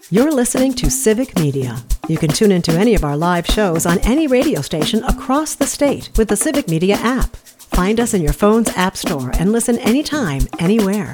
You're listening to Civic Media. You can tune into any of our live shows on any radio station across the state with the Civic Media app. Find us in your phone's app store and listen anytime, anywhere.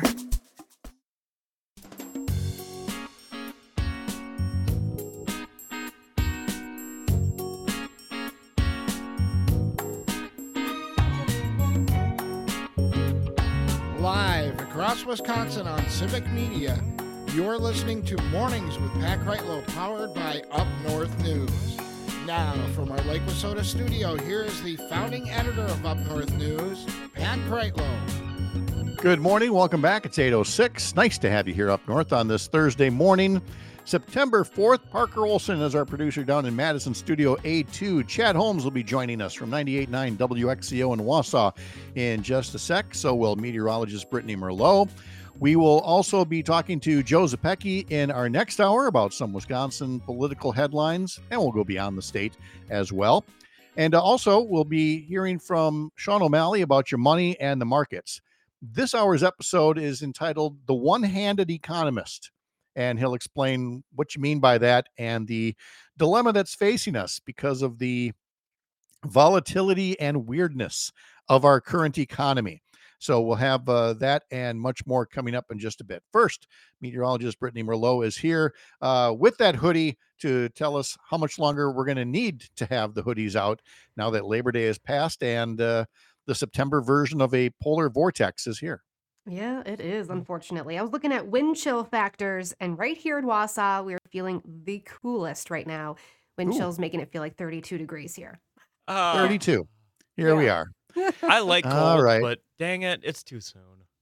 Live across Wisconsin on Civic Media, you're listening to Mornings with Pat Kreitlow, powered by Up North News. Now, from our Lake Wissota studio, here is the founding editor of Up North News, Pat Kreitlow. Good morning. Welcome back. It's 8:06. Nice to have you here up north on this Thursday morning, September 4th. Parker Olson is our producer down in Madison Studio A2. Chad Holmes will be joining us from 98.9 WXCO in Wausau in just a sec. So will meteorologist Brittany Merlot. We will also be talking to Joe Zepecki in our next hour about some Wisconsin political headlines, and we'll go beyond the state as well. And also, we'll be hearing from Sean O'Malley about your money and the markets. This hour's episode is entitled The One-Handed Economist, and he'll explain what you mean by that and the dilemma that's facing us because of the volatility and weirdness of our current economy. So we'll have that and much more coming up in just a bit. First, meteorologist Brittany Merlot is here with that hoodie to tell us how much longer we're going to need to have the hoodies out now that Labor Day has passed and the September version of a polar vortex is here. Yeah, it is, unfortunately. I was looking at wind chill factors, and right here in Wausau, we're feeling the coolest right now. Wind chill's making it feel like 32 degrees here. 32. Here we are. I like cold, but dang it, it's too soon.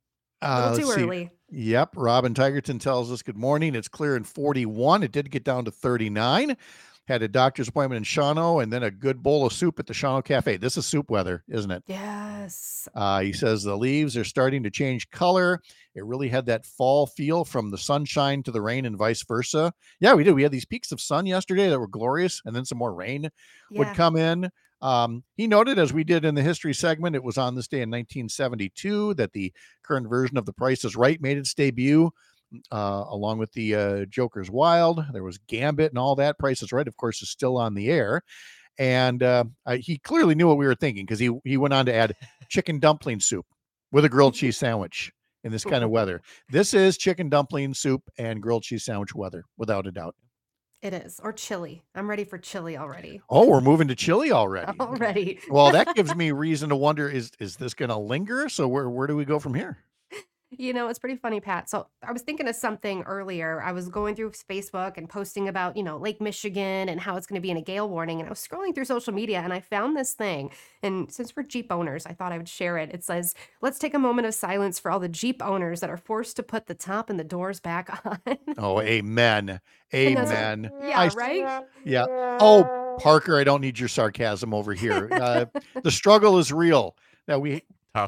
A little too early. Yep. Robin Tigerton tells us good morning. It's clear in 41. It did get down to 39. Had a doctor's appointment in Shawano and then a good bowl of soup at the Shawano Cafe. This is soup weather, isn't it? Yes. He says the leaves are starting to change color. It really had that fall feel from the sunshine to the rain and vice versa. Yeah, we did. We had these peaks of sun yesterday that were glorious, and then some more rain would come in. He noted, as we did in the history segment, it was on this day in 1972 that the current version of The Price is Right made its debut, along with the Joker's Wild. There was Gambit and all that. Price is Right, of course, is still on the air. And he clearly knew what we were thinking because he went on to add chicken dumpling soup with a grilled cheese sandwich in this kind of weather. This is chicken dumpling soup and grilled cheese sandwich weather, without a doubt. It is. Or chili. I'm ready for chili already. Oh, we're moving to chili already. Already. Well, that gives me reason to wonder, is this going to linger? So where do we go from here? You know, it's pretty funny, Pat. So I was thinking of something earlier. I was going through Facebook and posting about, Lake Michigan and how it's going to be in a gale warning. And I was scrolling through social media and I found this thing. And since we're Jeep owners, I thought I would share it. It says, let's take a moment of silence for all the Jeep owners that are forced to put the top and the doors back on. Oh, amen. Amen. Right? Yeah. Oh, Parker, I don't need your sarcasm over here. The struggle is real. Now we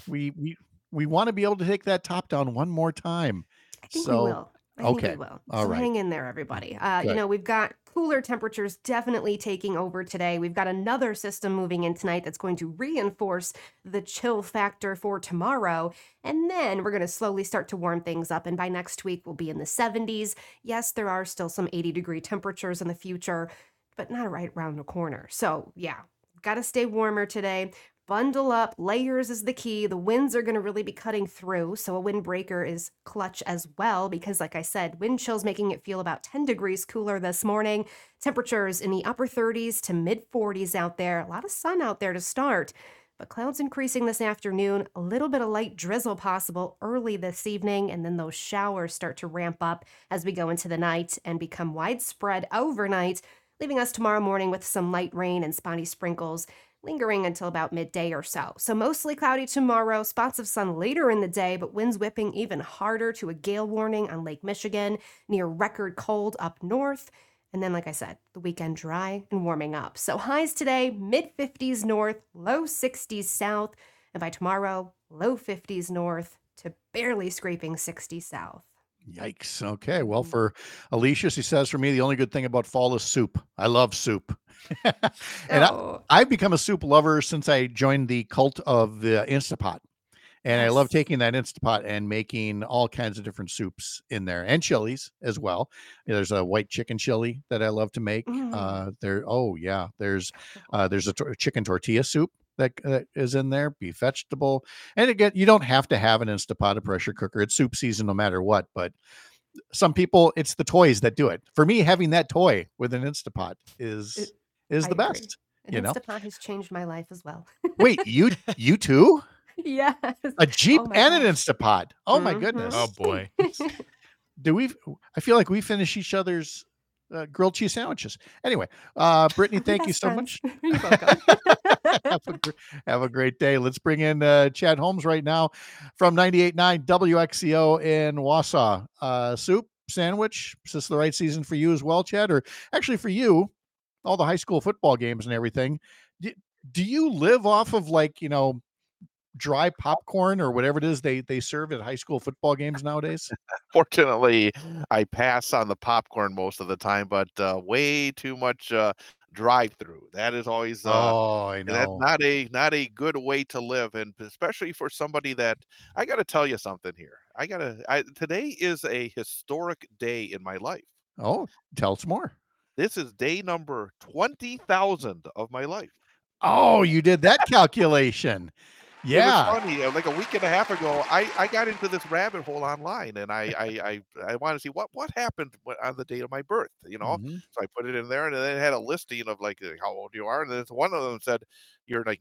want to be able to take that top down one more time. I think we will. I think we will. All right. Hang in there, everybody. We've got cooler temperatures definitely taking over today. We've got another system moving in tonight that's going to reinforce the chill factor for tomorrow. And then we're going to slowly start to warm things up. And by next week, we'll be in the 70s. Yes, there are still some 80-degree temperatures in the future, but not right around the corner. So, yeah, got to stay warmer today. Bundle up. Layers is the key. The winds are going to really be cutting through, so a windbreaker is clutch as well because, like I said, wind chill's making it feel about 10 degrees cooler this morning. Temperatures in the upper 30s to mid-40s out there. A lot of sun out there to start, but clouds increasing this afternoon. A little bit of light drizzle possible early this evening, and then those showers start to ramp up as we go into the night and become widespread overnight, leaving us tomorrow morning with some light rain and spotty sprinkles lingering until about midday or so. So mostly cloudy tomorrow, spots of sun later in the day, but winds whipping even harder to a gale warning on Lake Michigan, near record cold up north. And then, like I said, the weekend dry and warming up. So highs today, mid-50s north, low 60s south. And by tomorrow, low 50s north to barely scraping 60 south. Yikes. Okay. Well, for Alicia, she says, for me, the only good thing about fall is soup. I love soup. And I've become a soup lover since I joined the cult of the Instapot. And I love taking that Instapot and making all kinds of different soups in there, and chilies as well. There's a white chicken chili that I love to make. There's a chicken tortilla soup that is in there, beef vegetable. And again, you don't have to have an Instapot, a pressure cooker. It's soup season no matter what. But some people, it's the toys that do it. For me, having that toy with an Instapot is the best. An Instapot has changed my life as well. Wait, you too? Yes. A Jeep and an Instapot. Oh my goodness. Oh boy. I feel like we finish each other's grilled cheese sandwiches. Anyway, Brittany, thank you so much. You're welcome. Have a great day. Let's bring in Chad Holmes right now from 98.9 WXCO in Wausau. Soup, sandwich, is this the right season for you as well, Chad? Or actually for you, all the high school football games and everything. Do you live off of dry popcorn or whatever it is they serve at high school football games nowadays? Fortunately, I pass on the popcorn most of the time, but way too much drive-through. That is always I know. that's not a good way to live, and especially for somebody that I got to tell you something here. Today is a historic day in my life. Oh, tell us more. This is day number 20,000 of my life. Oh, you did that calculation. Yeah. It was funny. Like a week and a half ago, I got into this rabbit hole online, and I wanted to see what happened on the date of my birth, Mm-hmm. So I put it in there, and then it had a listing of like how old you are, and then one of them said you're like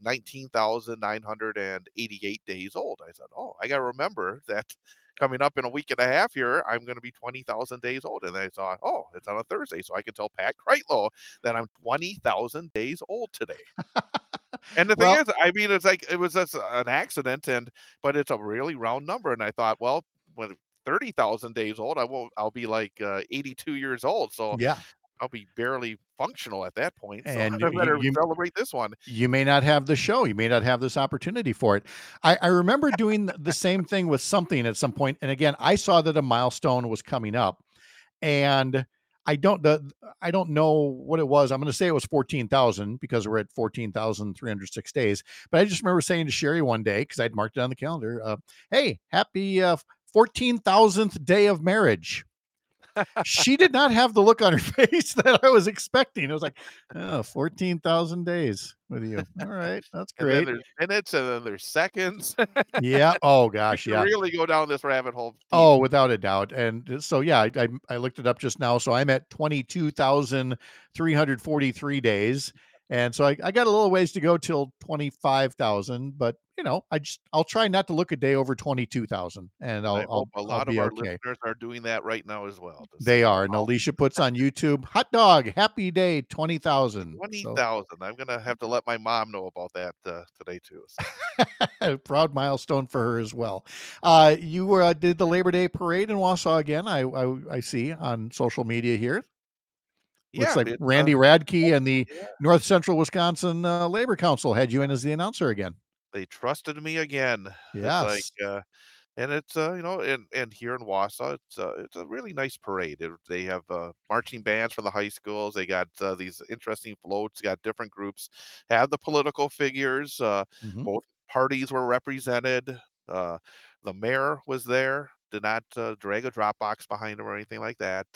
19,988 days old. I said, oh, I got to remember that coming up in a week and a half here, I'm going to be 20,000 days old. And I thought, oh, it's on a Thursday, so I can tell Pat Kreitlow that I'm 20,000 days old today. And the thing is, I mean, it's like it was just an accident, but it's a really round number. And I thought, well, when 30,000 days old, I'll be like 82 years old. So yeah, I'll be barely functional at that point. So and I better celebrate this one. You may not have the show. You may not have this opportunity for it. I remember doing the same thing with something at some point. And again, I saw that a milestone was coming up, and I don't know what it was. I'm going to say it was 14,000 because we're at 14,306 days. But I just remember saying to Sherry one day, because I'd marked it on the calendar, hey, happy 14,000th day of marriage. She did not have the look on her face that I was expecting. It was like, 14,000 days with you. All right. That's great. And then there's minutes, and then there's seconds. Yeah. Oh gosh. Yeah. Really go down this rabbit hole. Oh, without a doubt. And so, yeah, I looked it up just now. So I'm at 22,343 days. And so I got a little ways to go till 25,000, but I'll try not to look a day over 22,000, and I hope a lot of our okay. listeners are doing that right now as well. They are. And Alicia puts on YouTube, hot dog, happy day, 20,000. 20,000. I'm going to have to let my mom know about that today too. So. Proud milestone for her as well. You did the Labor Day parade in Wausau again. I see on social media here. Looks like Randy Radke and the North Central Wisconsin Labor Council had you in as the announcer again. They trusted me again. Yes. And it's and here in Wausau, it's a really nice parade. They have marching bands from the high schools. They got these interesting floats. Got different groups. Have the political figures. Both parties were represented. The mayor was there. Did not drag a Dropbox behind him or anything like that.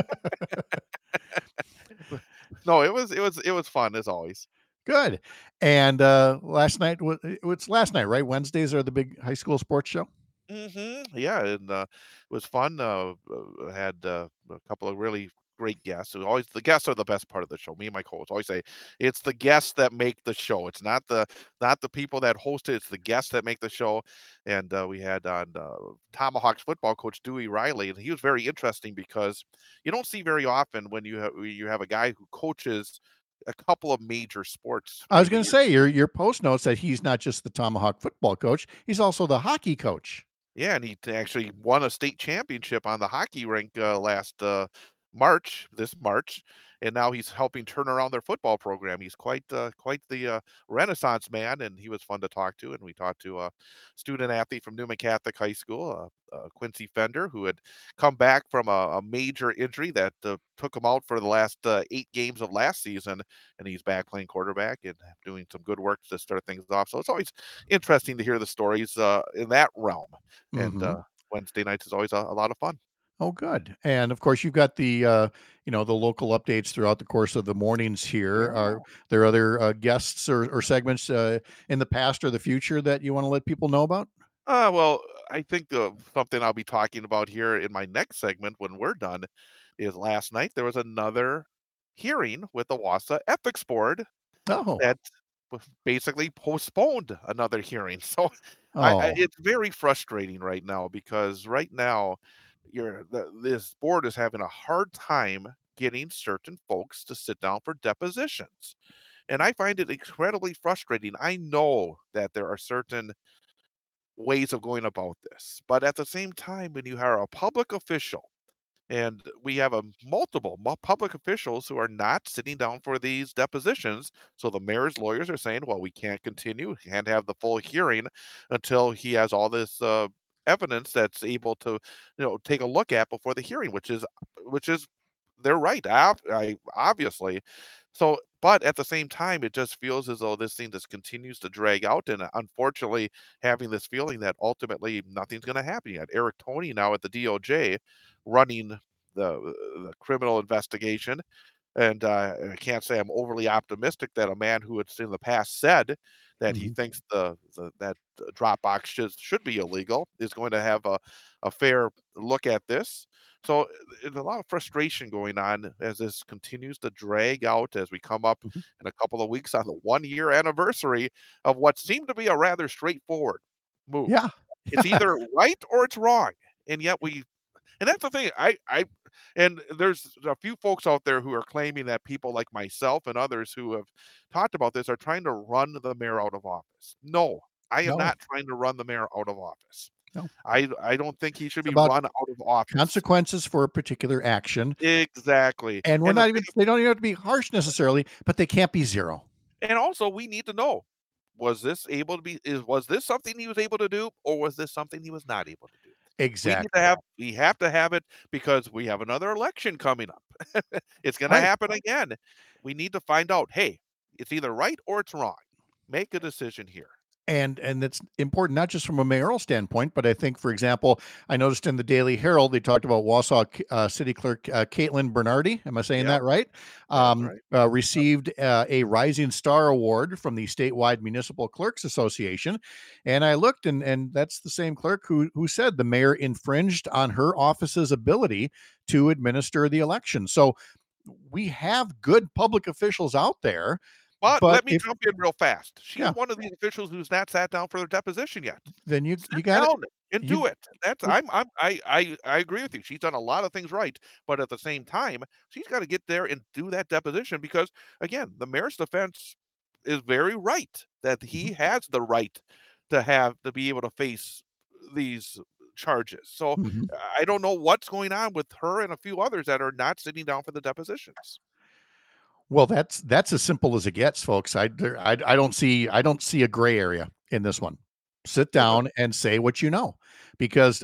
No, it was fun as always. Good. And last night, it's last night, right? Wednesdays are the big high school sports show. Yeah, and it was fun. Had a couple of really great guests. The guests are the best part of the show. Me and my co-hosts always say it's the guests that make the show. It's not the people that host it. It's the guests that make the show. And we had on Tomahawks football coach Dewey Riley, and he was very interesting because you don't see very often when you have a guy who coaches a couple of major sports. I was going to say your post notes that he's not just the Tomahawk football coach; he's also the hockey coach. Yeah, and he actually won a state championship on the hockey rink last this March, and now he's helping turn around their football program. He's quite the Renaissance man, and he was fun to talk to. And we talked to a student athlete from Newman Catholic High School, Quincy Fender, who had come back from a major injury that took him out for the last 8 games of last season, and he's back playing quarterback and doing some good work to start things off. So it's always interesting to hear the stories in that realm. And Wednesday nights is always a lot of fun. Oh, good. And of course, you've got the the local updates throughout the course of the mornings here. Yeah. Are there other guests or segments in the past or the future that you want to let people know about? Well, I think something I'll be talking about here in my next segment when we're done is last night there was another hearing with the Wausau Ethics Board Oh, that basically postponed another hearing. So oh, it's very frustrating right now because right now this board is having a hard time getting certain folks to sit down for depositions. And I find it incredibly frustrating. I know that there are certain ways of going about this, but at the same time, when you are a public official, and we have multiple public officials who are not sitting down for these depositions. So the mayor's lawyers are saying, well, we can't continue, can't have the full hearing until he has all this evidence that's able to, take a look at before the hearing, which is they're right, obviously. So, but at the same time, it just feels as though this thing just continues to drag out, and unfortunately, having this feeling that ultimately nothing's going to happen yet. Eric Toney now at the DOJ running the criminal investigation. And I can't say I'm overly optimistic that a man who had in the past said that he thinks that Dropbox should be illegal is going to have a fair look at this. So there's a lot of frustration going on as this continues to drag out as we come up in a couple of weeks on the 1-year anniversary of what seemed to be a rather straightforward move. yeah. It's either right or it's wrong. And yet and that's the thing. And there's a few folks out there who are claiming that people like myself and others who have talked about this are trying to run the mayor out of office. No, I am not trying to run the mayor out of office. No. I don't think he should be run out of office. Consequences for a particular action. Exactly. And they don't even have to be harsh necessarily, but they can't be zero. And also we need to know, was this something he was able to do, or was this something he was not able to do? Exactly. We have to have it because we have another election coming up. It's going to happen again. We need to find out, hey, it's either right or it's wrong. Make a decision here. And it's important, not just from a mayoral standpoint, but I think, for example, I noticed in the Daily Herald, they talked about Wausau City Clerk Caitlin Bernardi. Am I saying that right? Right. Received a Rising Star Award from the Statewide Municipal Clerks Association. And I looked, and that's the same clerk who said the mayor infringed on her office's ability to administer the election. So we have good public officials out there. But let me jump in real fast. She's one of these officials who's not sat down for their deposition yet. Then you got it and do it. I agree with you. She's done a lot of things right, but at the same time, she's got to get there and do that deposition because, again, the mayor's defense is very right that he has the right to be able to face these charges. So I don't know what's going on with her and a few others that are not sitting down for the depositions. Well, that's as simple as it gets, folks. I don't see a gray area in this one. Sit down and say what you know, because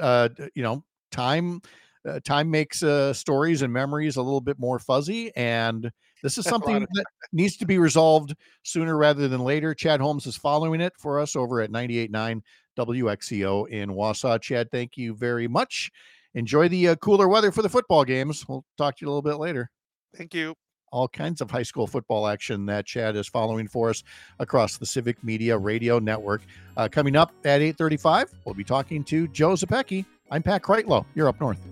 time makes stories and memories a little bit more fuzzy, and this is something that needs to be resolved sooner rather than later. Chad Holmes is following it for us over at 98.9 WXEO in Wausau. Chad, thank you very much. Enjoy the cooler weather for the football games. We'll talk to you a little bit later. Thank you. All kinds of high school football action that Chad is following for us across the Civic Media Radio Network. Coming up at 8:35, we'll be talking to Joe Zepecki. I'm Pat Kreitlow. You're up north.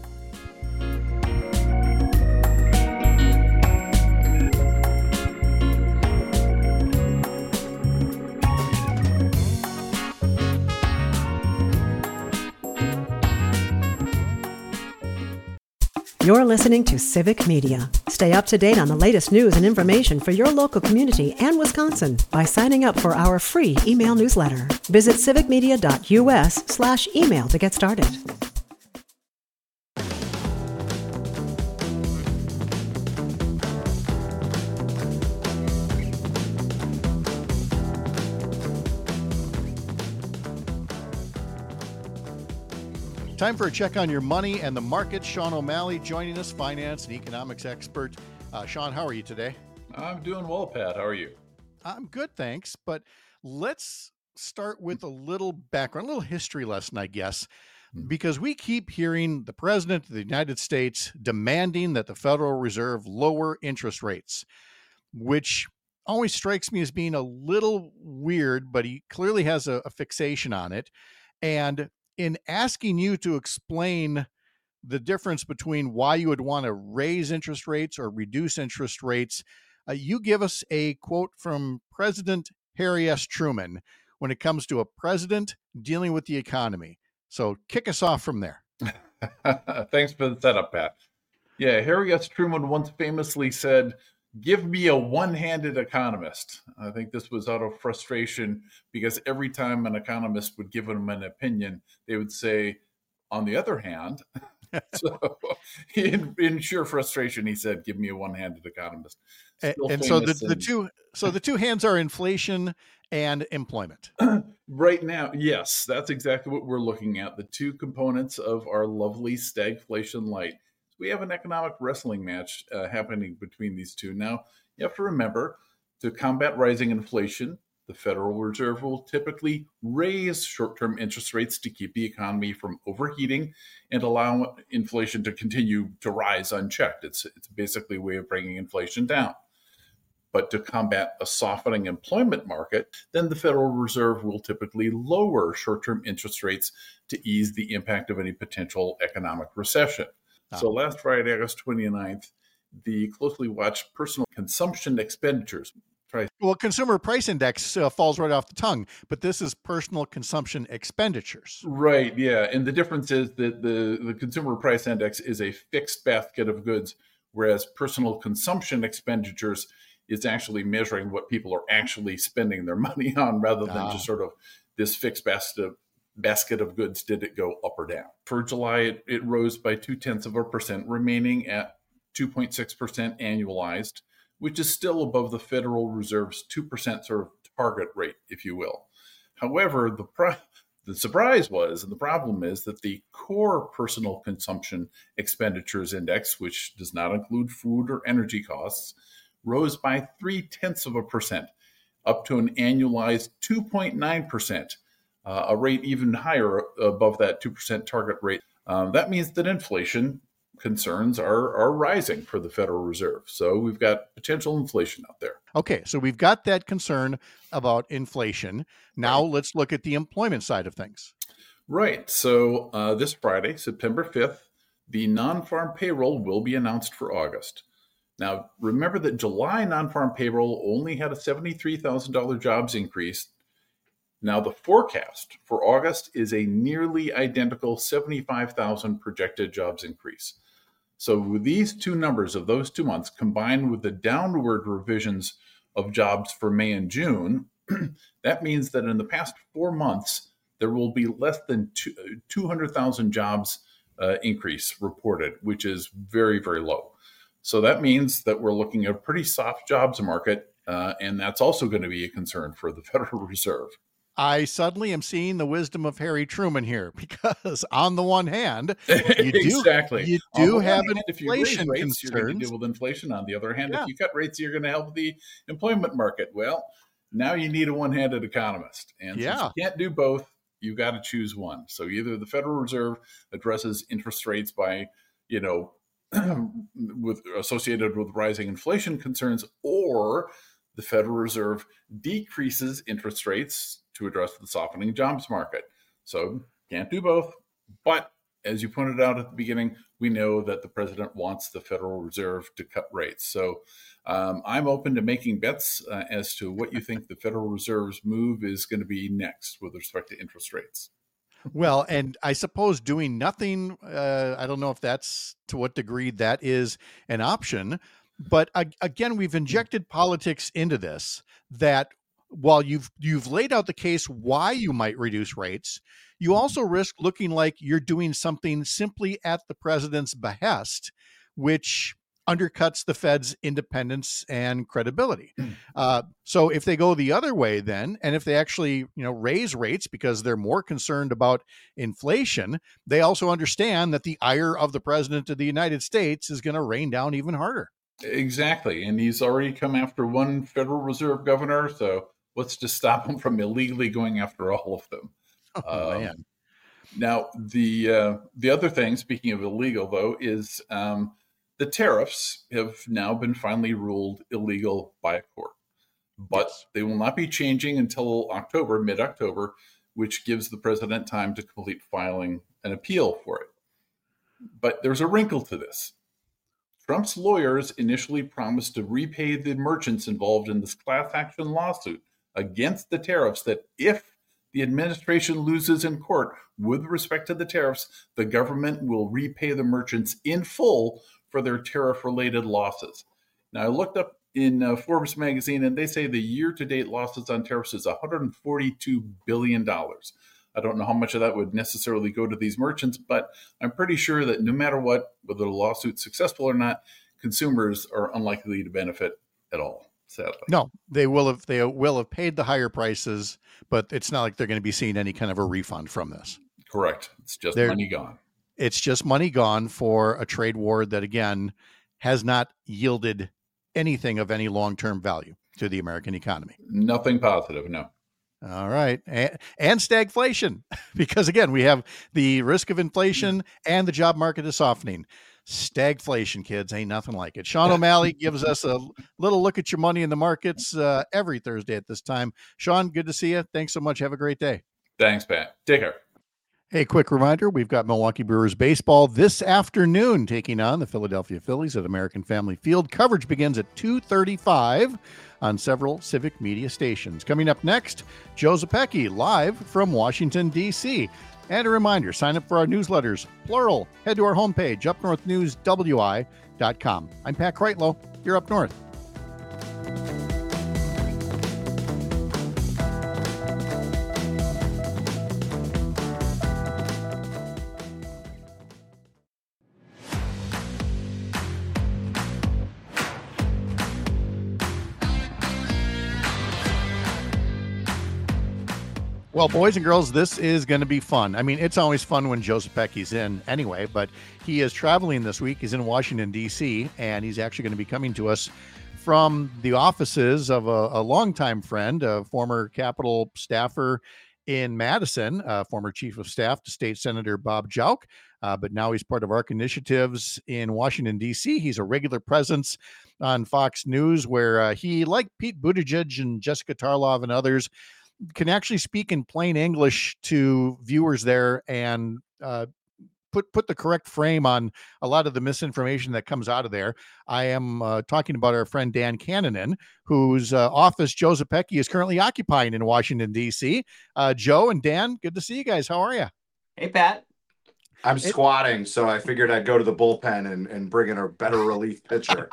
You're listening to Civic Media. Stay up to date on the latest news and information for your local community and Wisconsin by signing up for our free email newsletter. Visit civicmedia.us/email to get started. Time for a check on your money and the market. Sean O'Malley joining us, finance and economics expert. Sean, how are you today? I'm doing well, Pat. How are you? I'm good, thanks. But let's start with a little background, a little history lesson, I guess, because we keep hearing the president of the United States demanding that the Federal Reserve lower interest rates, which always strikes me as being a little weird, but he clearly has a fixation on it. And in asking you to explain the difference between why you would want to raise interest rates or reduce interest rates, you give us a quote from President Harry S. Truman when it comes to a president dealing with the economy. So kick us off from there. Thanks for the setup, Pat. Yeah, Harry S. Truman once famously said, "Give me a one-handed economist." I think this was out of frustration because every time an economist would give him an opinion, they would say, "On the other hand." So in sheer frustration, he said, "Give me a one-handed economist." And so the two hands are inflation and employment. Right now, yes, that's exactly what we're looking at. The two components of our lovely stagflation light. We have an economic wrestling match happening between these two. Now, you have to remember, to combat rising inflation, the Federal Reserve will typically raise short-term interest rates to keep the economy from overheating and allow inflation to continue to rise unchecked. It's basically a way of bringing inflation down. But to combat a softening employment market, then the Federal Reserve will typically lower short-term interest rates to ease the impact of any potential economic recession. So last Friday, August 29th, the closely watched personal consumption expenditures. Well, consumer price index falls right off the tongue, but this is personal consumption expenditures. Right, yeah. And the difference is that the consumer price index is a fixed basket of goods, whereas personal consumption expenditures is actually measuring what people are actually spending their money on rather than just sort of this fixed basket of goods. Did it go up or down? For July, it rose by 0.2%, remaining at 2.6% annualized, which is still above the Federal Reserve's 2% sort of target rate, if you will. However, the surprise was, and the problem is, that the core personal consumption expenditures index, which does not include food or energy costs, rose by 0.3%, up to an annualized 2.9%. A rate even higher above that 2% target rate. That means that inflation concerns are rising for the Federal Reserve. So we've got potential inflation out there. Okay, so we've got that concern about inflation. Now let's look at the employment side of things. Right. So this Friday, September 5th, the non-farm payroll will be announced for August. Now, remember that July non-farm payroll only had a $73,000 jobs increase. Now, the forecast for August is a nearly identical 75,000 projected jobs increase. So with these two numbers of those 2 months combined with the downward revisions of jobs for May and June, that means that in the past 4 months, there will be less than 200,000 jobs increase reported, which is very, very low. So that means that we're looking at a pretty soft jobs market, and that's also going to be a concern for the Federal Reserve. I suddenly am seeing the wisdom of Harry Truman here, because on the one hand, you do have inflation rates, you're going to deal with inflation. On the other hand, if you cut rates, you're going to help the employment market. Well, now you need a one-handed economist. And since you can't do both, you got to choose one. So either the Federal Reserve addresses interest rates by, associated with rising inflation concerns, or the Federal Reserve decreases interest rates to address the softening jobs market. So can't do both. But as you pointed out at the beginning, we know that the president wants the Federal Reserve to cut rates. So I'm open to making bets as to what you think the Federal Reserve's move is going to be next with respect to interest rates. Well, and I suppose doing nothing, I don't know if that's to what degree that is an option. But again, we've injected politics into this, that while you've laid out the case why you might reduce rates, you also risk looking like you're doing something simply at the president's behest, which undercuts the Fed's independence and credibility. So if they go the other way then, and if they actually, raise rates because they're more concerned about inflation, they also understand that the ire of the president of the United States is going to rain down even harder. Exactly. And he's already come after one Federal Reserve governor. So what's to stop him from illegally going after all of them? Man. Now, the other thing, speaking of illegal, though, is the tariffs have now been finally ruled illegal by a court. But they will not be changing until October, mid-October, which gives the president time to complete filing an appeal for it. But there's a wrinkle to this. Trump's lawyers initially promised to repay the merchants involved in this class action lawsuit against the tariffs that if the administration loses in court with respect to the tariffs, the government will repay the merchants in full for their tariff-related losses. Now, I looked up in Forbes magazine, and they say the year-to-date losses on tariffs is $142 billion. I don't know how much of that would necessarily go to these merchants, but I'm pretty sure that no matter what, whether the lawsuit's successful or not, consumers are unlikely to benefit at all. Sadly. No, they will have paid the higher prices, but it's not like they're going to be seeing any kind of a refund from this. Correct. It's just money gone. It's just money gone for a trade war that, again, has not yielded anything of any long-term value to the American economy. Nothing positive, no. All right. And stagflation, because, again, we have the risk of inflation and the job market is softening. Stagflation, kids, ain't nothing like it. Sean O'Malley gives us a little look at your money in the markets every Thursday at this time. Sean, good to see you. Thanks so much. Have a great day. Thanks, Pat. Take care. Hey, quick reminder, we've got Milwaukee Brewers baseball this afternoon taking on the Philadelphia Phillies at American Family Field. Coverage begins at 2:35 on several Civic Media stations. Coming up next, Joe Zepecki live from Washington, D.C. And a reminder, sign up for our newsletters, plural. Head to our homepage, upnorthnewswi.com. I'm Pat Kreitlow. You're Up North. Well, boys and girls, this is going to be fun. I mean, it's always fun when Joe Zepecki's in anyway, but he is traveling this week. He's in Washington, D.C., and he's actually going to be coming to us from the offices of a longtime friend, a former Capitol staffer in Madison, former chief of staff to State Senator Bob Jauch, but now he's part of ARC Initiatives in Washington, D.C. He's a regular presence on Fox News where he, like Pete Buttigieg and Jessica Tarlov and others, can actually speak in plain English to viewers there and put the correct frame on a lot of the misinformation that comes out of there. I am talking about our friend Dan Cannonen, whose office Joe Zepecki is currently occupying in Washington, D.C. Joe and Dan, good to see you guys. How are you? Hey, Pat. I'm squatting, so I figured I'd go to the bullpen and bring in a better relief pitcher.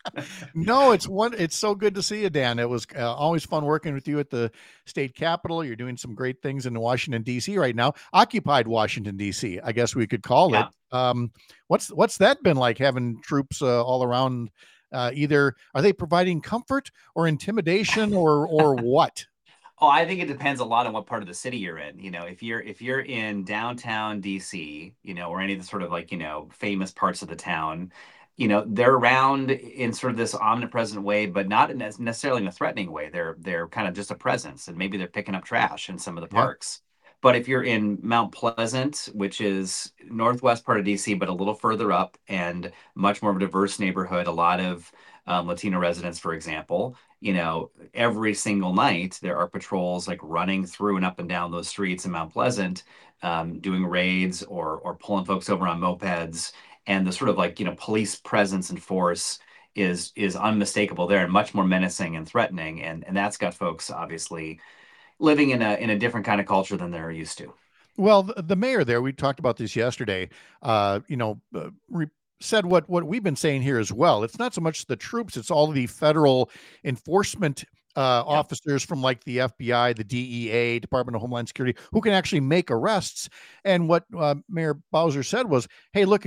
No, it's so good to see you, Dan. It was always fun working with you at the state capitol. You're doing some great things in Washington, D.C. right now. Occupied Washington, D.C., I guess we could call it. What's that been like, having troops all around? Either are they providing comfort or intimidation or what? Oh, I think it depends a lot on what part of the city you're in. You know, if you're in downtown DC, or any of the sort of famous parts of the town, they're around in sort of this omnipresent way, but not necessarily in a threatening way. They're kind of just a presence, and maybe they're picking up trash in some of the parks. But if you're in Mount Pleasant, which is northwest part of DC, but a little further up and much more of a diverse neighborhood, a lot of Latino residents, for example, every single night there are patrols running through and up and down those streets in Mount Pleasant, doing raids or pulling folks over on mopeds. And the sort of police presence and force is unmistakable there and much more menacing and threatening. And that's got folks obviously living in a different kind of culture than they're used to. Well, the mayor there, we talked about this yesterday, said what we've been saying here as well. It's not so much the troops, it's all the federal enforcement officers from like the FBI, the DEA, Department of Homeland Security, who can actually make arrests. And what Mayor Bowser said was, hey, look,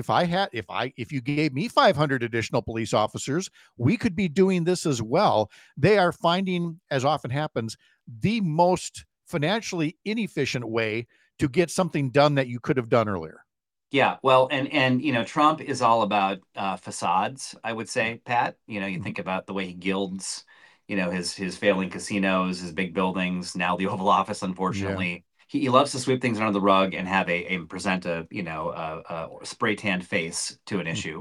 if you gave me 500 additional police officers, we could be doing this as well. They are finding, as often happens, the most financially inefficient way to get something done that you could have done earlier. Yeah, well, and Trump is all about facades, I would say, Pat. You think about the way he gilds, his failing casinos, his big buildings, now the Oval Office, unfortunately. Yeah. He loves to sweep things under the rug and have present a spray tanned face to an issue.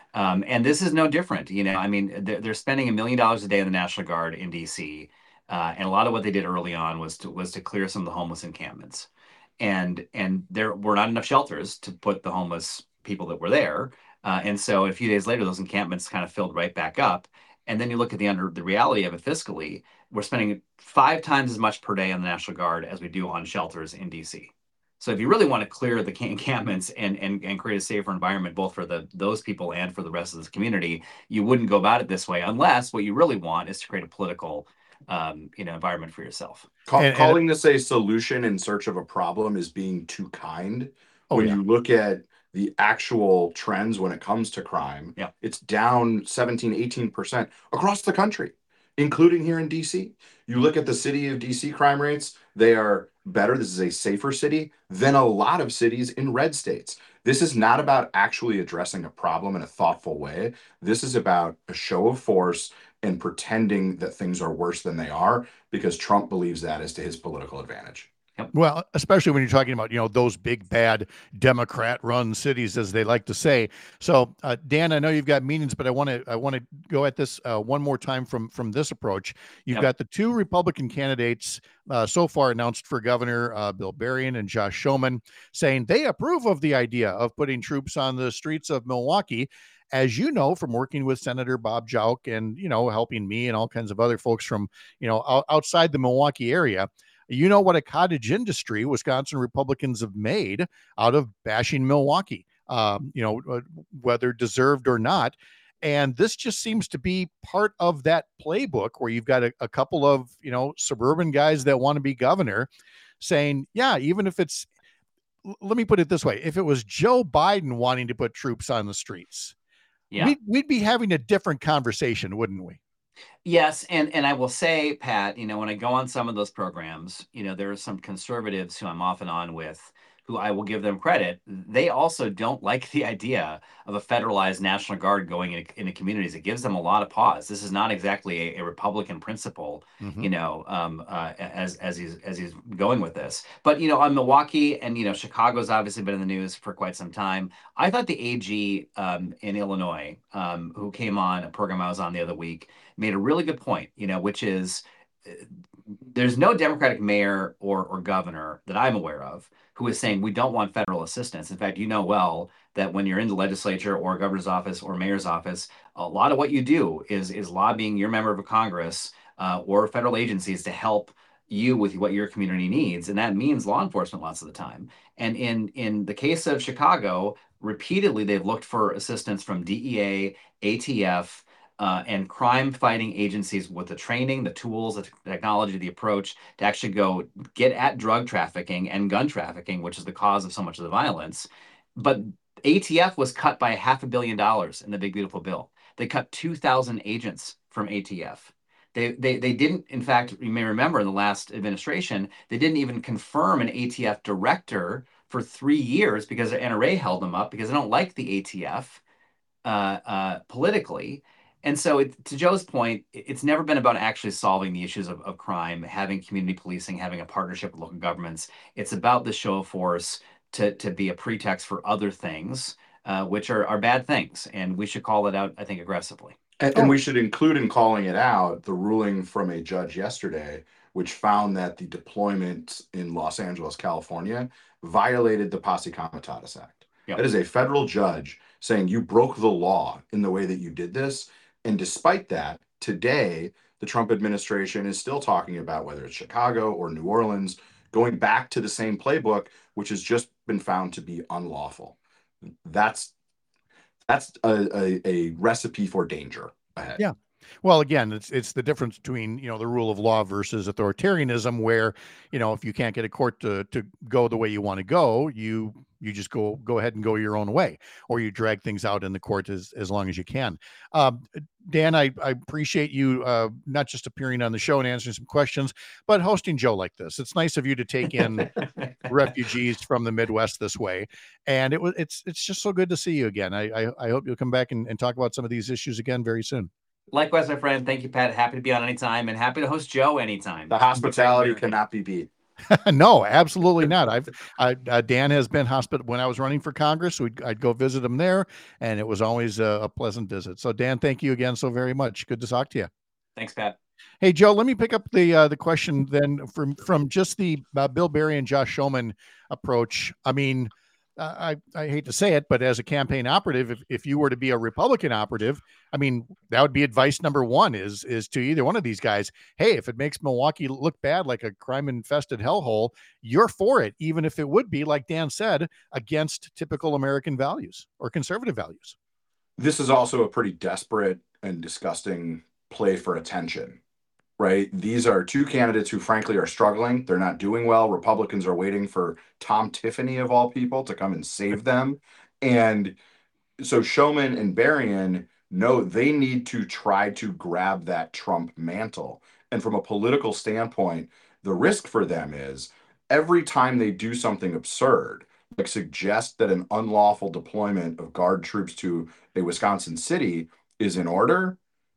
And this is no different. They're spending $1 million a day in the National Guard in DC. And a lot of what they did early on was to clear some of the homeless encampments. And there were not enough shelters to put the homeless people that were there. And so a few days later, those encampments kind of filled right back up. And then you look at the reality of it fiscally, we're spending 5 times as much per day on the National Guard as we do on shelters in DC. So if you really want to clear the encampments and create a safer environment, both for those people and for the rest of the community, you wouldn't go about it this way, unless what you really want is to create a political environment for yourself. Calling this a solution in search of a problem is being too kind. You look at the actual trends when it comes to crime, it's down 17-18% across the country, including here in DC. You look at the city of DC crime rates, they are better. This is a safer city than a lot of cities in red states. This is not about actually addressing a problem in a thoughtful way. This is about a show of force and pretending that things are worse than they are, because Trump believes that is to his political advantage. Well, especially when you're talking about, those big, bad Democrat-run cities, as they like to say. So, Dan, I know you've got meetings, but I want to go at this one more time from this approach. You've got the 2 Republican candidates so far announced for governor, Bill Berrien and Josh Schoeman, saying they approve of the idea of putting troops on the streets of Milwaukee. As you know, from working with Senator Bob Jauch and, helping me and all kinds of other folks from, outside the Milwaukee area, what a cottage industry Wisconsin Republicans have made out of bashing Milwaukee, whether deserved or not. And this just seems to be part of that playbook where you've got a couple of, suburban guys that want to be governor saying, even if it's, let me put it this way, if it was Joe Biden wanting to put troops on the streets, we'd be having a different conversation, wouldn't we? Yes. And I will say, Pat, when I go on some of those programs, there are some conservatives who I'm off and on with, who I will give them credit. They also don't like the idea of a federalized National Guard going into communities. It gives them a lot of pause. This is not exactly a Republican principle, as he's going with this. But, on Milwaukee and, Chicago's obviously been in the news for quite some time. I thought the AG in Illinois, who came on a program I was on the other week, made a really good point, which is there's no Democratic mayor or governor that I'm aware of who is saying we don't want federal assistance. In fact, well that when you're in the legislature or governor's office or mayor's office, a lot of what you do is lobbying your member of Congress or federal agencies to help you with what your community needs. And that means law enforcement lots of the time. And in the case of Chicago, repeatedly, they've looked for assistance from DEA, ATF, and crime-fighting agencies with the training, the tools, the technology, the approach to actually go get at drug trafficking and gun trafficking, which is the cause of so much of the violence. But ATF was cut by $500 million in the Big Beautiful Bill. They cut 2,000 agents from ATF. They didn't, in fact, you may remember in the last administration, they didn't even confirm an ATF director for 3 years because the NRA held them up because they don't like the ATF politically. And so to Joe's point, it's never been about actually solving the issues of crime, having community policing, having a partnership with local governments. It's about the show of force to be a pretext for other things, which are bad things. And we should call it out, I think, aggressively. And we should include in calling it out the ruling from a judge yesterday, which found that the deployment in Los Angeles, California, violated the Posse Comitatus Act. Yep. That is a federal judge saying you broke the law in the way that you did this. And despite that, today, the Trump administration is still talking about whether it's Chicago or New Orleans, going back to the same playbook, which has just been found to be unlawful. That's a recipe for danger ahead. Yeah. Well, again, it's the difference between, the rule of law versus authoritarianism, where, if you can't get a court to go the way you want to go, you just go ahead and go your own way, or you drag things out in the court as long as you can. Dan, I appreciate you not just appearing on the show and answering some questions, but hosting Joe like this. It's nice of you to take in refugees from the Midwest this way, and it's just so good to see you again. I hope you'll come back and talk about some of these issues again very soon. Likewise, my friend. Thank you, Pat. Happy to be on anytime, and happy to host Joe anytime. The hospitality cannot be beat. No, absolutely not. Dan has been hospital when I was running for Congress. I'd go visit him there, and it was always a pleasant visit. So, Dan, thank you again so very much. Good to talk to you. Thanks, Pat. Hey, Joe, let me pick up the question then from just the Bill Berry and Josh Schoemann approach. I mean, I hate to say it, but as a campaign operative, if you were to be a Republican operative, I mean, that would be advice number one is to either one of these guys. Hey, if it makes Milwaukee look bad, like a crime infested hellhole, you're for it, even if it would be, like Dan said, against typical American values or conservative values. This is also a pretty desperate and disgusting play for attention. Right? These are two candidates who, frankly, are struggling. They're not doing well. Republicans are waiting for Tom Tiffany, of all people, to come and save them. And so Schoemann and Berrien know they need to try to grab that Trump mantle. And from a political standpoint, the risk for them is every time they do something absurd, like suggest that an unlawful deployment of Guard troops to a Wisconsin city is in order,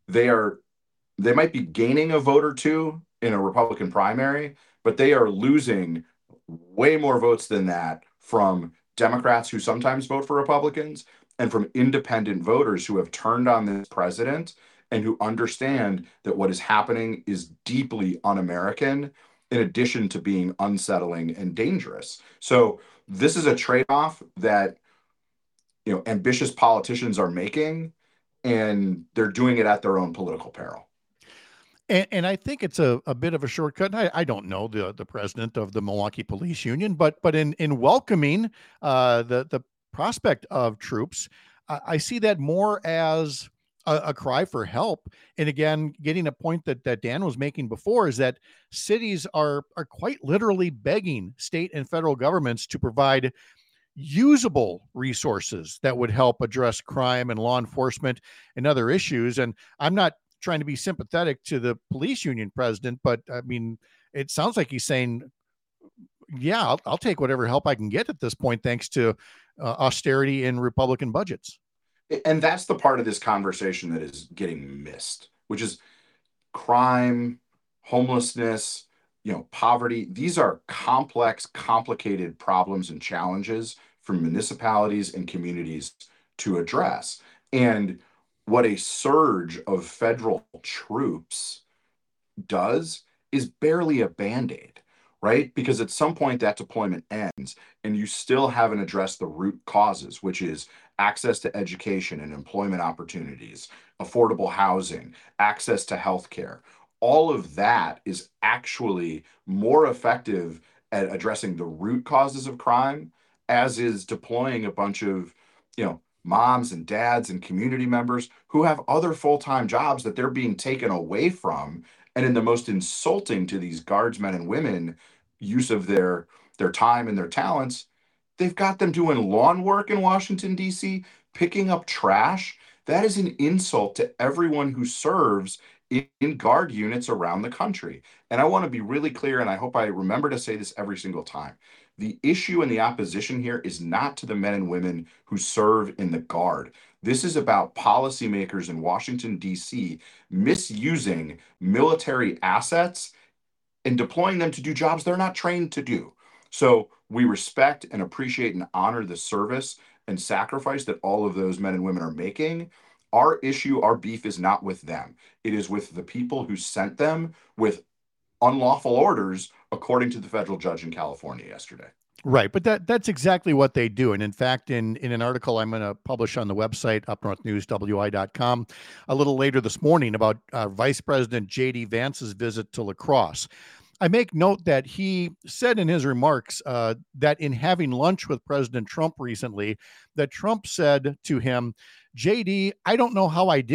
they might be gaining a vote or two in a Republican primary, but they are losing way more votes than that from Democrats who sometimes vote for Republicans and from independent voters who have turned on this president and who understand that what is happening is deeply un-American, in addition to being unsettling and dangerous. So this is a trade-off that, ambitious politicians are making, and they're doing it at their own political peril. And I think it's a bit of a shortcut. I don't know the president of the Milwaukee Police Union, but in welcoming the prospect of troops, I see that more as a cry for help. And again, getting a point that Dan was making before is that cities are quite literally begging state and federal governments to provide usable resources that would help address crime and law enforcement and other issues. And I'm not trying to be sympathetic to the police union president, but I mean, it sounds like he's saying, yeah, I'll take whatever help I can get at this point, thanks to austerity in Republican budgets. And that's the part of this conversation that is getting missed, which is crime, homelessness, poverty. These are complex, complicated problems and challenges for municipalities and communities to address. And what a surge of federal troops does is barely a Band-Aid, right? Because at some point that deployment ends and you still haven't addressed the root causes, which is access to education and employment opportunities, affordable housing, access to healthcare. All of that is actually more effective at addressing the root causes of crime, as is deploying a bunch of, moms and dads and community members who have other full-time jobs that they're being taken away from. And in the most insulting to these guardsmen and women use of their time and their talents, they've got them doing lawn work in Washington, D.C., picking up trash. That is an insult to everyone who serves in guard units around the country. And I want to be really clear, and I hope I remember to say this every single time. The issue and the opposition here is not to the men and women who serve in the Guard. This is about policymakers in Washington, D.C. misusing military assets and deploying them to do jobs they're not trained to do. So we respect and appreciate and honor the service and sacrifice that all of those men and women are making. Our issue, our beef is not with them. It is with the people who sent them with unlawful orders, according to the federal judge in California yesterday. Right. But that's exactly what they do. And in fact, in an article I'm going to publish on the website, upnorthnewswi.com, a little later this morning about Vice President J.D. Vance's visit to La Crosse, I make note that he said in his remarks that in having lunch with President Trump recently, that Trump said to him, JD, I don't know how I did it.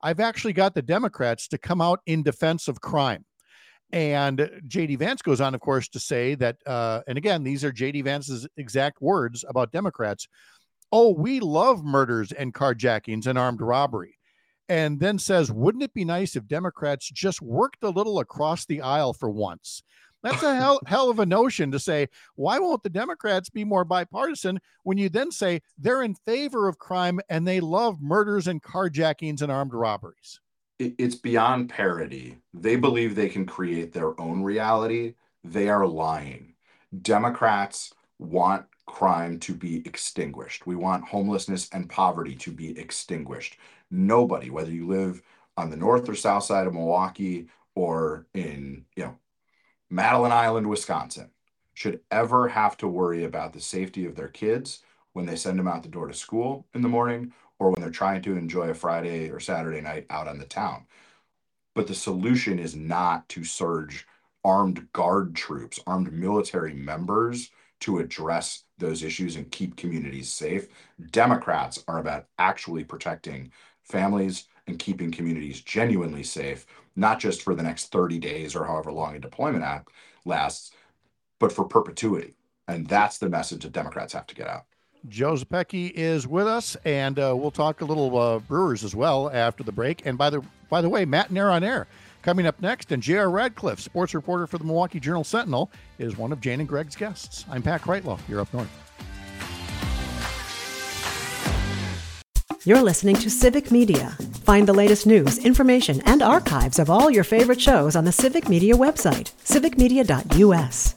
I've actually got the Democrats to come out in defense of crime. And J.D. Vance goes on, of course, to say that, and again, these are J.D. Vance's exact words about Democrats. Oh, we love murders and carjackings and armed robbery. And then says, wouldn't it be nice if Democrats just worked a little across the aisle for once? That's a hell of a notion to say, why won't the Democrats be more bipartisan when you then say they're in favor of crime and they love murders and carjackings and armed robberies? It's beyond parody. They believe they can create their own reality. They are lying. Democrats want crime to be extinguished. We want homelessness and poverty to be extinguished. Nobody, whether you live on the north or south side of Milwaukee or in, Madeline Island, Wisconsin, should ever have to worry about the safety of their kids when they send them out the door to school in the morning or when they're trying to enjoy a Friday or Saturday night out on the town. But the solution is not to surge armed guard troops, armed military members to address those issues and keep communities safe. Democrats are about actually protecting families and keeping communities genuinely safe, not just for the next 30 days or however long a deployment act lasts, but for perpetuity. And that's the message that Democrats have to get out. Joe Zepecki is with us, and we'll talk a little Brewers as well after the break. And by the way, Matt Nair on Air coming up next, and J.R. Radcliffe, sports reporter for the Milwaukee Journal-Sentinel, is one of Jane and Greg's guests. I'm Pat Kreitlow. You're up north. You're listening to Civic Media. Find the latest news, information, and archives of all your favorite shows on the Civic Media website, civicmedia.us.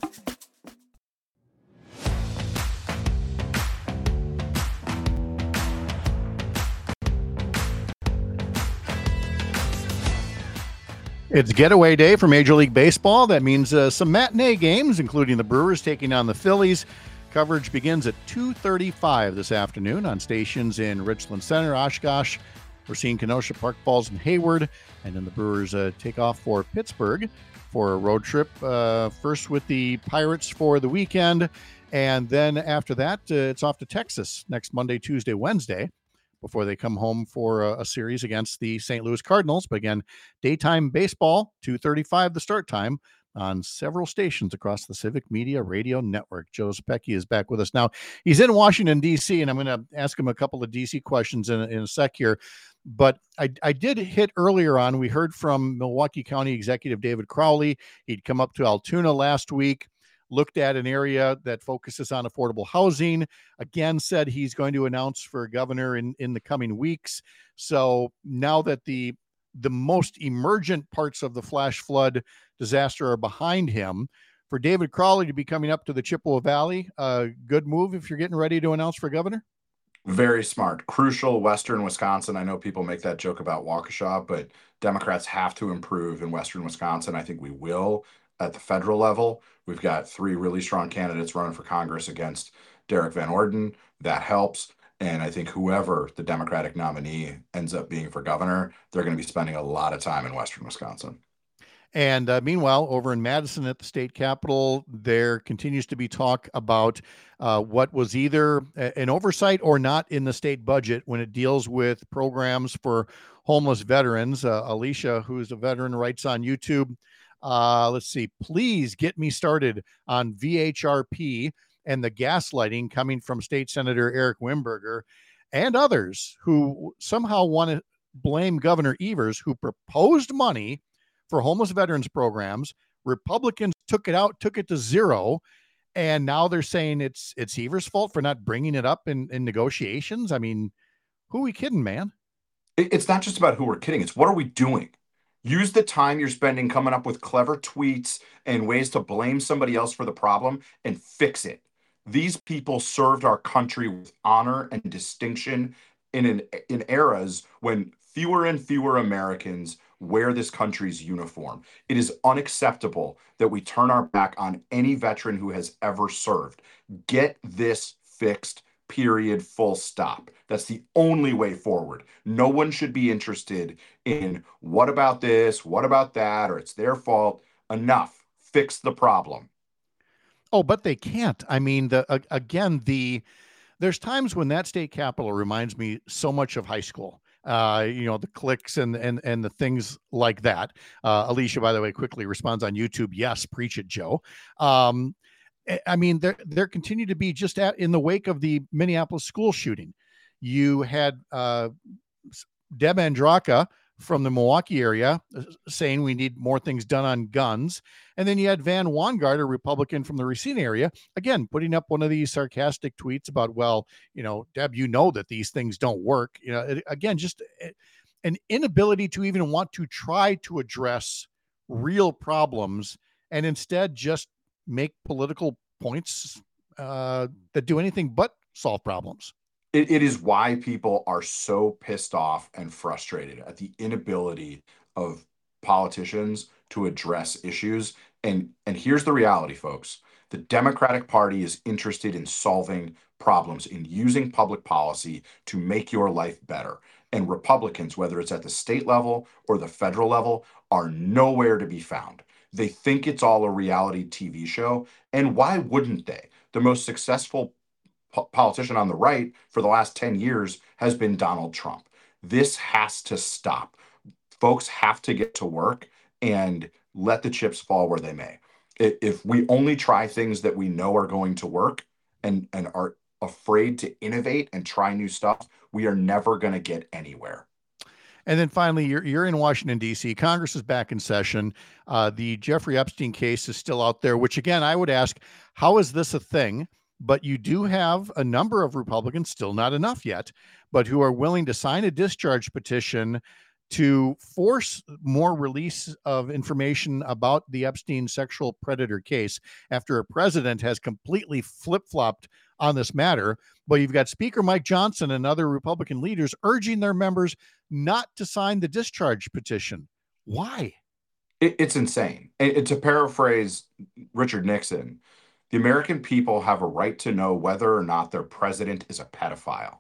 It's getaway day for Major League Baseball. That means some matinee games, including the Brewers taking on the Phillies. Coverage begins at 2:35 this afternoon on stations in Richland Center, Oshkosh. We're seeing Kenosha, Park Falls, and Hayward. And then the Brewers take off for Pittsburgh for a road trip. First with the Pirates for the weekend. And then after that, it's off to Texas next Monday, Tuesday, Wednesday, before they come home for a series against the St. Louis Cardinals. But again, daytime baseball, 2:35 the start time on several stations across the Civic Media Radio Network. Joe Zepecki is back with us now. He's in Washington, D.C., and I'm going to ask him a couple of D.C. questions in a sec here. But I did hit earlier on, we heard from Milwaukee County Executive David Crowley. He'd come up to Altoona last week, looked at an area that focuses on affordable housing, again, said he's going to announce for governor in the coming weeks. So now that the most emergent parts of the flash flood disaster are behind him, for David Crowley to be coming up to the Chippewa Valley, a good move if you're getting ready to announce for governor? Very smart. Crucial Western Wisconsin. I know people make that joke about Waukesha, but Democrats have to improve in Western Wisconsin. I think we will at the federal level. We've got 3 really strong candidates running for Congress against Derek Van Orden. That helps. And I think whoever the Democratic nominee ends up being for governor, they're going to be spending a lot of time in Western Wisconsin. And meanwhile, over in Madison at the state capitol, there continues to be talk about what was either an oversight or not in the state budget when it deals with programs for homeless veterans. Alicia, who's a veteran, writes on YouTube, let's see, please get me started on VHRP and the gaslighting coming from State Senator Eric Wimberger and others who somehow want to blame Governor Evers, who proposed money for homeless veterans programs. Republicans took it to zero. And now they're saying it's Evers' fault for not bringing it up in negotiations. I mean, who are we kidding, man? It's not just about who we're kidding. It's what are we doing? Use the time you're spending coming up with clever tweets and ways to blame somebody else for the problem and fix it. These people served our country with honor and distinction in eras when fewer and fewer Americans wear this country's uniform. It is unacceptable that we turn our back on any veteran who has ever served. Get this fixed, period, full stop. That's the only way forward. No one should be interested in what about this, what about that, or it's their fault. Enough. Fix the problem. Oh, but they can't. I mean, there's times when that state capitol reminds me so much of high school. the clicks and the things like that. Alicia, by the way, quickly responds on YouTube. Yes, preach it, Joe. I mean, there continue to be just in the wake of the Minneapolis school shooting. You had Deb Andraka from the Milwaukee area saying we need more things done on guns. And then you had Van Wangard, a Republican from the Racine area, again, putting up one of these sarcastic tweets about, well, Deb, that these things don't work. Again, just an inability to even want to try to address real problems and instead just make political points that do anything but solve problems. It is why people are so pissed off and frustrated at the inability of politicians to address issues. And here's the reality, folks. The Democratic Party is interested in solving problems, in using public policy to make your life better. And Republicans, whether it's at the state level or the federal level, are nowhere to be found. They think it's all a reality TV show. And why wouldn't they? The most successful politician on the right for the last 10 years has been Donald Trump. This has to stop. Folks have to get to work and let the chips fall where they may. If we only try things that we know are going to work and are afraid to innovate and try new stuff, we are never going to get anywhere. And then finally, you're in Washington, D.C. Congress is back in session. The Jeffrey Epstein case is still out there, which, again, I would ask, how is this a thing? But you do have a number of Republicans, still not enough yet, but who are willing to sign a discharge petition to force more release of information about the Epstein sexual predator case after a president has completely flip-flopped on this matter. But you've got Speaker Mike Johnson and other Republican leaders urging their members not to sign the discharge petition. Why? It's insane. And to paraphrase Richard Nixon, the American people have a right to know whether or not their president is a pedophile.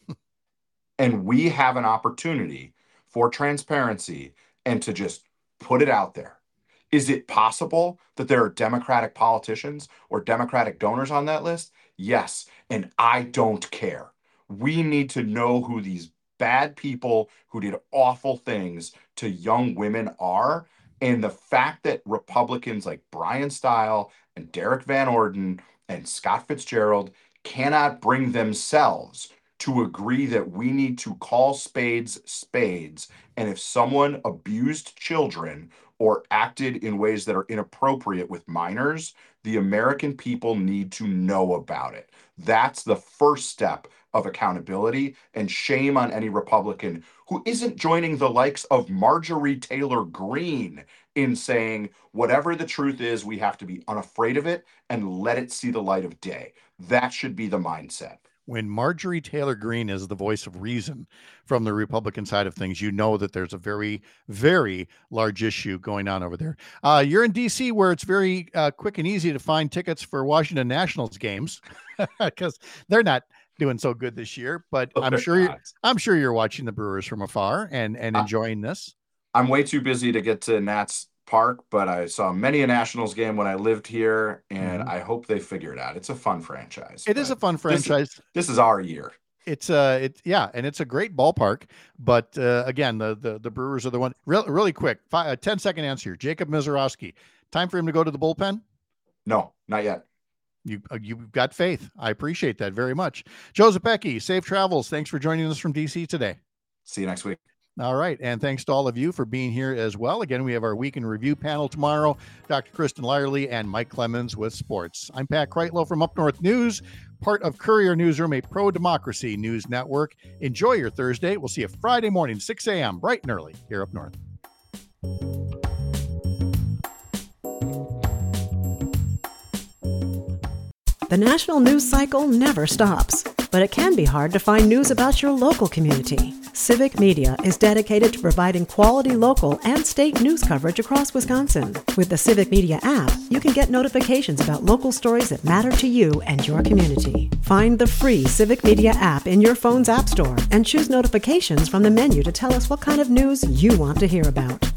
And we have an opportunity for transparency and to just put it out there. Is it possible that there are Democratic politicians or Democratic donors on that list? Yes, and I don't care. We need to know who these bad people who did awful things to young women are. And the fact that Republicans like Brian Stile and Derek Van Orden and Scott Fitzgerald cannot bring themselves to agree that we need to call spades spades. And if someone abused children or acted in ways that are inappropriate with minors, the American people need to know about it. That's the first step of accountability, and shame on any Republican who isn't joining the likes of Marjorie Taylor Greene in saying, whatever the truth is, we have to be unafraid of it and let it see the light of day. That should be the mindset. When Marjorie Taylor Greene is the voice of reason from the Republican side of things, you know that there's a very, very large issue going on over there. You're in D.C., where it's very quick and easy to find tickets for Washington Nationals games because they're not doing so good this year. But I'm sure you're watching the Brewers from afar and enjoying this. I'm way too busy to get to Nats Park, but I saw many a Nationals game when I lived here, and I hope they figure it out. It's a fun franchise. It is a fun franchise. This is our year. And it's a great ballpark. But again, the Brewers are the one. Really quick, 10-second answer. Jacob Misiorowski, time for him to go to the bullpen? No, not yet. You've got faith. I appreciate that very much. Joe Zepecki, safe travels. Thanks for joining us from DC today. See you next week. All right. And thanks to all of you for being here as well. Again, we have our Week in Review panel tomorrow. Dr. Kristen Lyerly and Mike Clemens with sports. I'm Pat Kreitlow from Up North News, part of Courier Newsroom, a pro-democracy news network. Enjoy your Thursday. We'll see you Friday morning, 6 a.m., bright and early here up north. The national news cycle never stops, but it can be hard to find news about your local community. Civic Media is dedicated to providing quality local and state news coverage across Wisconsin. With the Civic Media app, you can get notifications about local stories that matter to you and your community. Find the free Civic Media app in your phone's app store and choose notifications from the menu to tell us what kind of news you want to hear about.